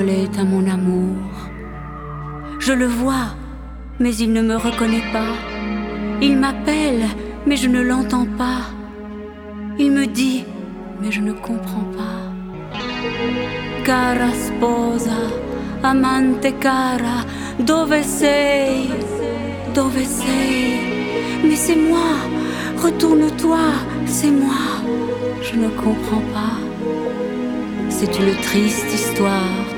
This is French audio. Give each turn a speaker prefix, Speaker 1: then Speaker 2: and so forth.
Speaker 1: est à mon amour. Je le vois, mais il ne me reconnaît pas. Il m'appelle, mais je ne l'entends pas. Il me dit, mais je ne comprends pas. Cara sposa, amante cara, dove sei? Dove sei? Mais c'est moi, retourne-toi, c'est moi. Je ne comprends pas. C'est une triste histoire.